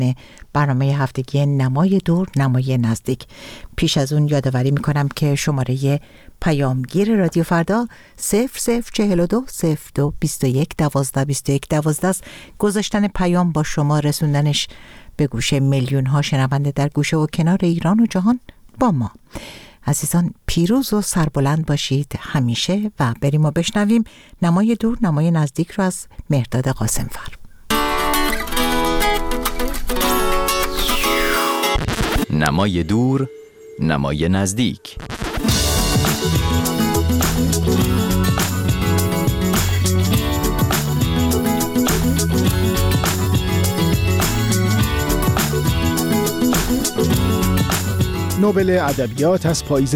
برنامه هفتگی نمای دور نمای نزدیک. پیش از اون یادآوری میکنم که شماره پیامگیر رادیو فردا 0042 02 21 12 21 12 است. گذاشتن پیام با شما رسوندنش به گوش میلیون ها شنونده در گوشه و کنار ایران و جهان با ما. عزیزان پیروز و سربلند باشید همیشه و بریم و بشنویم نمای دور نمای نزدیک رو از مهرداد قاسمفر. نمای دور نمای نزدیک. نوبل ادبیات از پاییز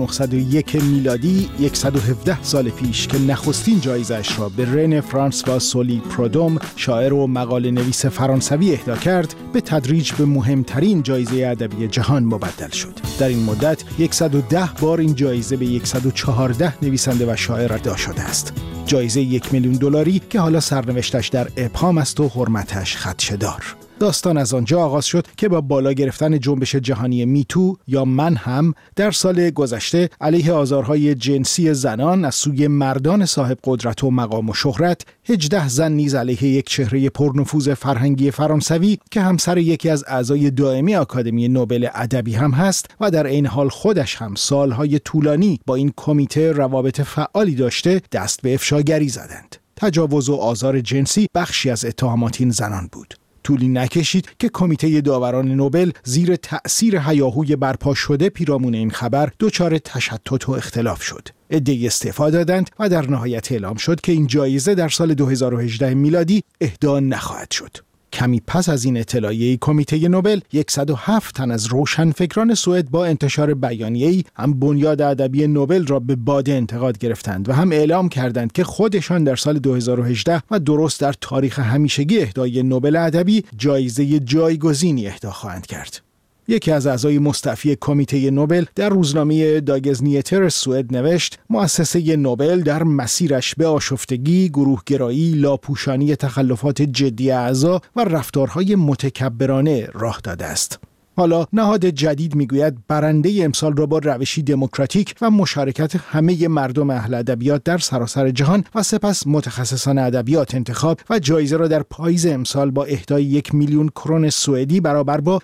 1901 میلادی 117 سال پیش که نخستین جایزه‌اش را به رن فرانسوا سولی پرودوم شاعر و مقاله نویس فرانسوی اهدا کرد به تدریج به مهمترین جایزه ادبی جهان مبدل شد. در این مدت 110 بار این جایزه به 114 نویسنده و شاعر اهدا شده است. جایزه $1,000,000 که حالا سرنوشتش در ابهام است و حرمتش خدشه‌دار. داستان از آنجا آغاز شد که با بالا گرفتن جنبش جهانی میتو یا من هم در سال گذشته علیه آزارهای جنسی زنان از سوی مردان صاحب قدرت و مقام و شهرت، 18 زن نیز علیه یک چهره پرنفوذ فرهنگی فرانسوی که همسر یکی از اعضای دائمی آکادمی نوبل ادبی هم هست و در این حال خودش هم سالهای طولانی با این کمیته روابط فعالی داشته، دست به افشاگری زدند. تجاوز و آزار جنسی بخشی از اتهامات این زنان بود. طولی نکشید که کمیته داوران نوبل زیر تأثیر هیاهوی برپا شده پیرامون این خبر دچار تشتت و اختلاف شد. عده‌ای استعفا دادند و در نهایت اعلام شد که این جایزه در سال 2018 میلادی اهدا نخواهد شد. کمی پس از این اطلاعیه کمیته نوبل 107 تن از روشنفکران سوئد با انتشار بیانیه‌ای هم بنیاد ادبی نوبل را به باد انتقاد گرفتند و هم اعلام کردند که خودشان در سال 2018 و درست در تاریخ همیشگی اهدای نوبل ادبی جایزه جایگزینی اهدا خواهند کرد. یکی از اعضای مستعفی کمیته نوبل در روزنامه داگز نیتر سوئد نوشت: مؤسسه نوبل در مسیرش به آشفتگی، گروهگرایی، لاپوشانی تخلفات جدی اعضا و رفتارهای متکبرانه راه داده است. حالا نهاد جدید میگوید برنده امسال را با روشی دموکراتیک و مشارکت همه مردم اهل ادبیات در سراسر جهان و سپس متخصصان ادبیات انتخاب و جایزه را در پاییز امسال با اهدای 1,000,000 کرون سوئدی برابر با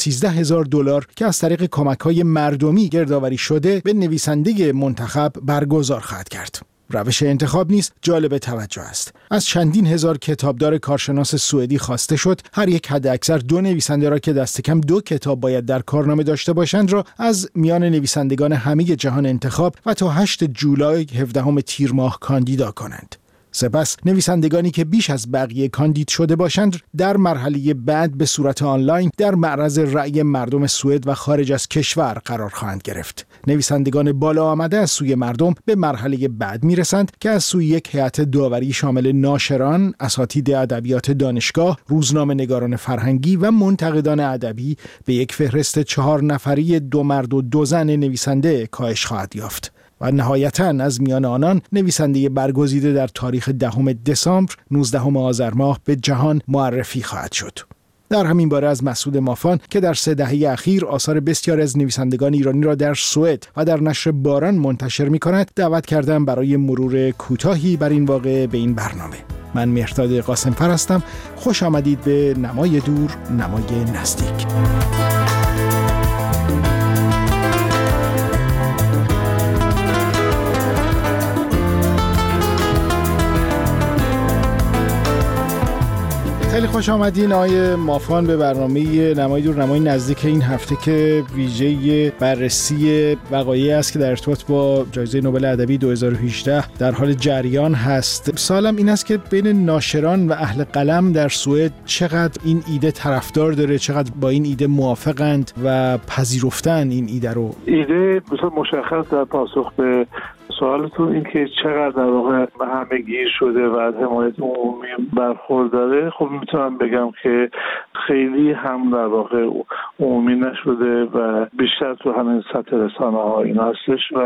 $113,000 که از طریق کمک‌های مردمی گردآوری شده به نویسنده منتخب برگزار خواهد کرد. روش انتخاب نیز جالب توجه است. از چندین هزار کتابدار کارشناس سوئدی خواسته شد هر یک حداکثر 2 نویسنده را که دست کم 2 کتاب باید در کارنامه داشته باشند را از میان نویسندگان همه جهان انتخاب و تا 8 جولای 17 تیر ماه کاندیدا کنند. سپس نویسندگانی که بیش از بقیه کاندید شده باشند در مرحله بعد به صورت آنلاین در معرض رأی مردم سوئد و خارج از کشور قرار خواهند گرفت. نویسندگان بالا آمده از سوی مردم به مرحله بعد میرسند که از سوی یک هیئت داوری شامل ناشران، اساتید ادبیات دانشگاه، روزنامه‌نگاران فرهنگی و منتقدان ادبی به یک فهرست 4 نفری 2 مرد و 2 زن نویسنده کاهش خواهد یافت. و نهایتاً از میان آنان نویسنده برگزیده در تاریخ 10 دسامبر 19 آذر ماه به جهان معرفی خواهد شد. در همین باره از مسعود مافان که در 3 دهه اخیر آثار بسیاری از نویسندگان ایرانی را در سوئد و در نشر باران منتشر می‌کند دعوت کردم برای مرور کوتاهی بر این واقعه به این برنامه. من مهرداد قاسمفر هستم. خوش آمدید به نمای دور نمای نزدیک. خیلی خوش آمدین آقای مافان به برنامه نمای دور نمای نزدیک این هفته که ویژه بررسی وقایعی است که در ارتباط با جایزه نوبل ادبی 2018 در حال جریان هست. سوالم این است که بین ناشران و اهل قلم در سوئد چقدر این ایده طرفدار داره، چقدر با این ایده موافقند و پذیرفتن این ایده رو؟ ایده مثلا مشخص در پاسخ به سوالتون این که چقدر در واقع همه گیر شده و از حمایت عمومی برخورداره، خب میتونم بگم که خیلی هم در واقع عمومی نشده و بیشتر تو همین سطح رسانه ها این هستش و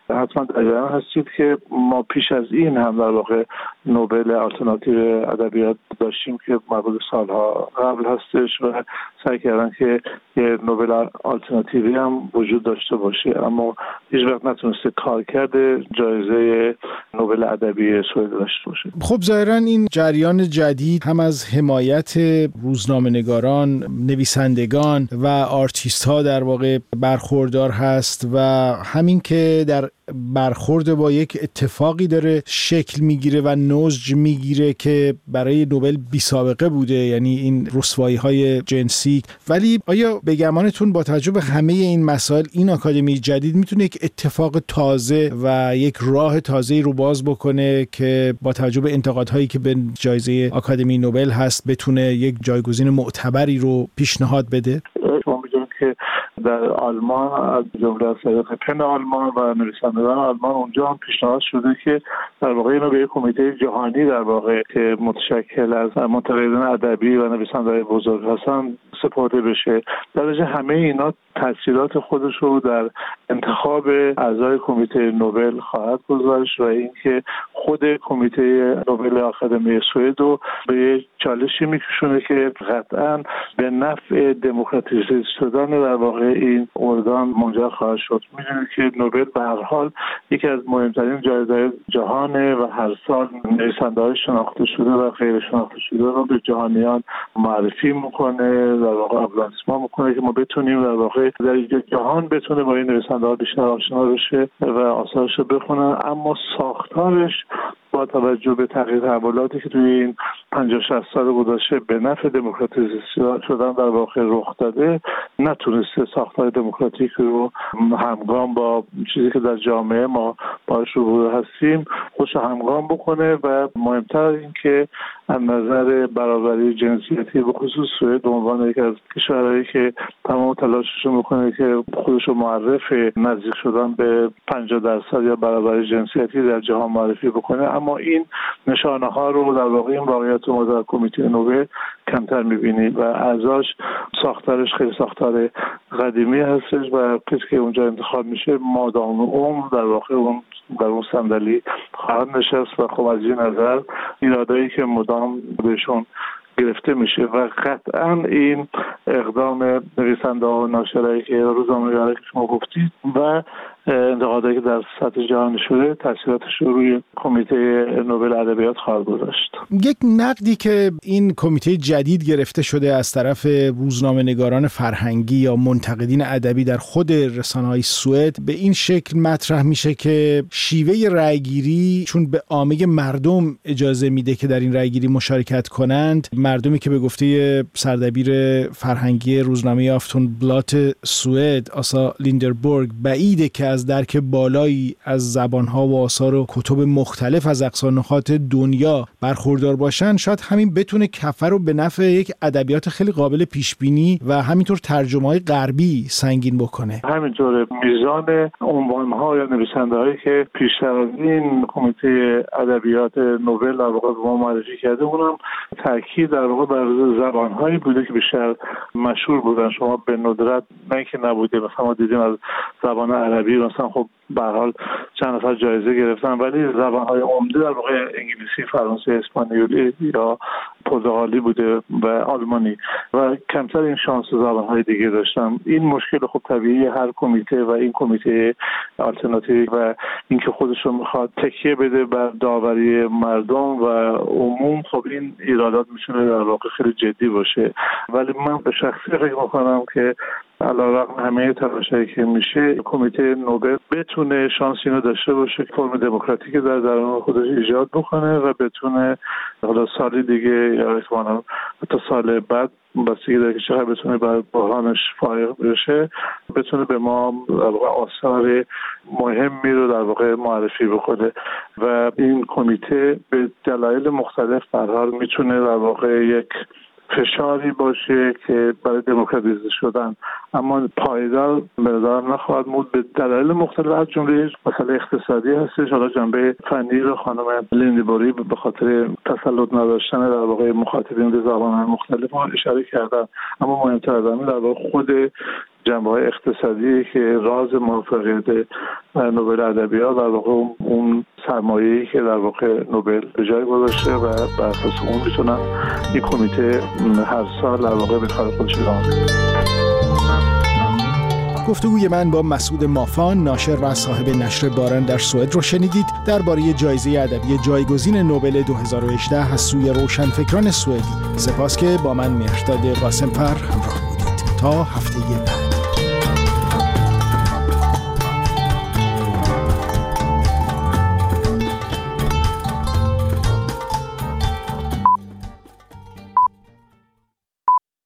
حتما در جریان هستید که ما پیش از این هم در واقع نوبل آلترناتیو ادبیات داشتیم که مربوط سالها قبل هستش و سعی کردن که یه نوبل آلترناتیوی هم وجود داشته باشه، اما هیچ وقت نتونسته کارکرد جایزه نوبل ادبی سوئد داشته باشه. خب ظاهراً این جریان جدید هم از حمایت روزنامه‌نگاران، نویسندگان و آرتیست ها در واقع برخوردار هست و همین که در برخورد با یک اتفاقی داره شکل میگیره و نضج میگیره که برای نوبل بی سابقه بوده، یعنی این رسوایی‌های جنسی. ولی آیا به گمانتون با توجه به همه این مسائل این آکادمی جدید میتونه یک اتفاق تازه و یک راه تازه‌ای رو باز بکنه که با توجه به انتقادهایی که به جایزه آکادمی نوبل هست بتونه یک جایگزین معتبری رو پیشنهاد بده؟ شما می‌دونید که در آلمان از جمله از طریق پن آلمان و نویسندگان آلمان اونجا هم پیشنهاد شده که در واقع اینو به یک کمیته جهانی در واقع که متشکل از منتقدان ادبی و نویسنده‌های بزرگ هستن سپرده بشه. در نتیجه همه اینا تاثیرات خودش رو در انتخاب اعضای کمیته نوبل خواهد گذاشت و اینکه خود کمیته نوبل آکادمی سوئد رو به چالشی میکشونه که قطعاً به نفع دموکراتیزه شدن در واقع این ارگان منجر خواهد شد. میدونید که نوبل به هر حال یکی از مهمترین جایزه‌های جهانه و هر سال نویسنده‌های شناخته شده و غیر شناخته شده رو به جهانیان معرفی میکنه، در واقع آپلاسما میکنه که ما بتونیم در واقع در جهان بتونه با این نویسنده‌ها بیشتر آشنا بشه و آثارش رو بخونن. اما ساختارش با توجه به تغییر تحولاتی که توی این 50-60 سال گذشته به نفع دموکراتیزه شدن در واقع رخ داده، نتونسته ساختار دموکراتیک رو همگام با چیزی که در جامعه ما باهاش روبرو هستیم خودش همگام بکنه و مهمتر این که از نظر برابری جنسیتی به خصوص سوئد به عنوان یکی از کشورهایی که تمام تلاشش رو میکنه که خودش رو معرف نزدیک شدن به 50% یا برابری جنسیتی در جهان معرفی بکنه، اما این نشانه ها رو در واقع این واقعیت رو در کمیته نوبل کمتر میبینیم و اعضاش ساختارش خیلی ساختار قدیمی هستش و کسی که اونجا انتخاب میشه مادام عمر در واقع اون در اون صندلی خواهد نشست و خب از این نظر ایرادایی که مدام بهشون گرفته میشه و قطعا این اقدام نویسنده و ناشرایی که روزنامه‌نگارایی که شما گفتید و انتقادایی که در سطح جهانی شده تاثیراتش رو روی کمیته نوبل ادبیات خواهد گذاشت. یک نقدی که این کمیته جدید گرفته شده از طرف روزنامه‌نگاران فرهنگی یا منتقدین ادبی در خود رسانه‌های سوئد به این شکل مطرح میشه که شیوه رأیگیری چون به عامه مردم اجازه میده که در این رأیگیری مشارکت کنند، مردمی که به گفته سردبیر فرهنگی روزنامه آفتونبلات سوئد آسا لیندربورگ بعیده که از درک بالایی از زبانها و آثار و کتب مختلف از اقصا نقاط دنیا برخوردار باشن، شاید همین بتونه کفه رو به نفع یک ادبیات خیلی قابل پیش بینی و همینطور ترجمه‌های غربی سنگین بکنه. همینطوره میزان عنوان‌ها یا نویسنده‌هایی که پیشتر از این کمیته ادبیات نوبل در واقع به ما معرفی کرده اونم تاکید در واقع بر زبان‌هایی بوده که بیشتر مشهور بودن. شما به ندرت نه که نبوده، مثلا ما دیدیم از زبان عربی مثلا خب به هر حال چند نفر جایزه گرفتن، ولی زبان‌های عمده در واقع انگلیسی، فرانسه، اسپانیولی یا پرتغالی بوده و آلمانی و کمتر این شانس زبان‌های دیگه داشتن. این مشکل خب طبیعی هر کمیته و این کمیته آلترناتیو و اینکه خودش رو میخواد تکیه بده بر داوری مردم و عموم، خب این ایرادات میتونه در واقع خیلی جدی باشه. ولی من به شخصی فکر میکنم که علیرغم همه تلاشایی که میشه کمیته نوبل بتونه شانس اینو داشته باشه که فرم دموکراتیک در درون خودش ایجاد بکنه و بتونه حالا سالی دیگه یا احتمالاً تا سال بعد بستگی داره که چقدر بتونه بر بحرانش فائق بشه، بتونه به ما در واقع آثار مهمی رو در واقع معرفی بکنه و این کمیته به دلایل مختلف به هر حال میتونه در واقع یک فشاری باشه که برای دموکراتیزه شدن اما پایدار به نظر نخواهد بود به دلایل مختلف، از جمله مسئله اقتصادی هستش. حالا جنبه فنی رو خانم لیندبوری به خاطر تسلط نداشتن در واقع مخاطبین به زبان‌های مختلف اشاره کردن، اما مهمتر از همه در واقع خود جنبه‌های اقتصادی که راز موفقیت نوبل ادبیات در واقع اون سرمایه‌ای که در واقع نوبل به جای گذاشته و بر اساس اون میتونن این کمیته هر سال در واقع به کار خودش ادامه بده. گفتگوی من با مسعود مافان، ناشر و صاحب نشر باران در سوئد رو شنیدید درباره جایزه ادبی جایگزین نوبل 2018 از سوی روشنفکران سوئدی. سپاس که با من مهرداد قاسم‌فر همراه بودید. تا هفته بعد.